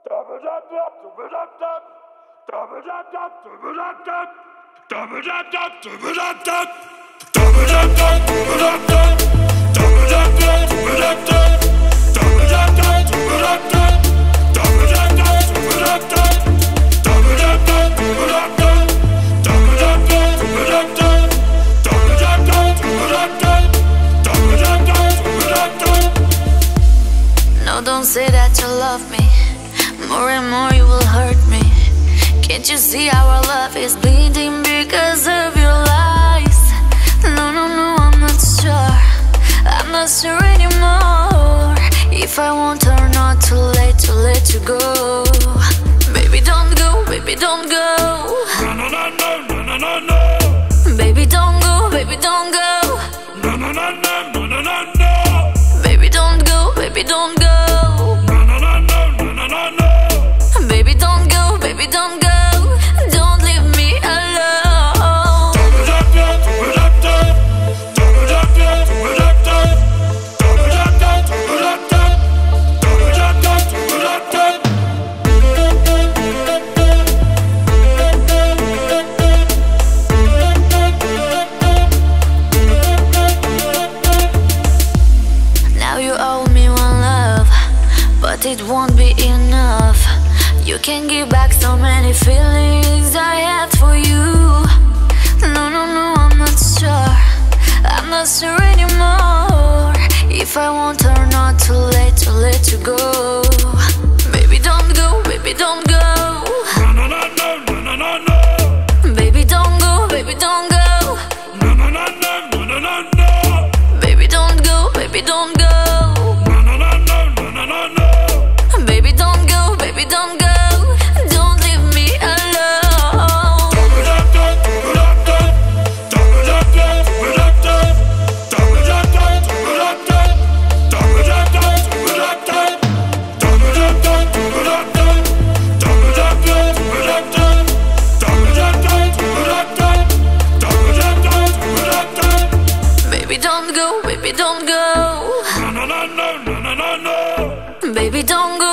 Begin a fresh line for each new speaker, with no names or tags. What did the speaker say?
No, don't say that you love me. More and more you will hurt me. Can't you see our love is bleeding because of your lies? No, no, no, I'm not sure. I'm not sure anymore if I want or not. Too late to let you go. Baby, don't go, baby, don't go.
No, no, no, no, no, no, no.
Baby, don't go, baby, don't go.
No, no, no, no, no, no, no, no.
Baby, don't go, baby, don't go.
No, no, no, no, no, no, no, no.
Baby, don't go, baby, don't go. Don't leave me alone. Now you owe me one love, but it won't be enough. You can give back so many feelings I had for you. No, no, no, I'm not sure. I'm not sure anymore if I want or not. Too late to let you go. Baby, don't go, baby, don't go.
No, no, no, no, no, no, no.
Baby, don't go, baby, don't go.
No, no, no, no, no, no, no, no.
Baby, don't go, baby, don't go.
No, no, no, no, no, no, no, no.
Baby, don't go, baby, don't go. Don't leave me alone. Baby, don't go, baby, don't go.
No, no, no, no, no, no, no.
Baby, don't go.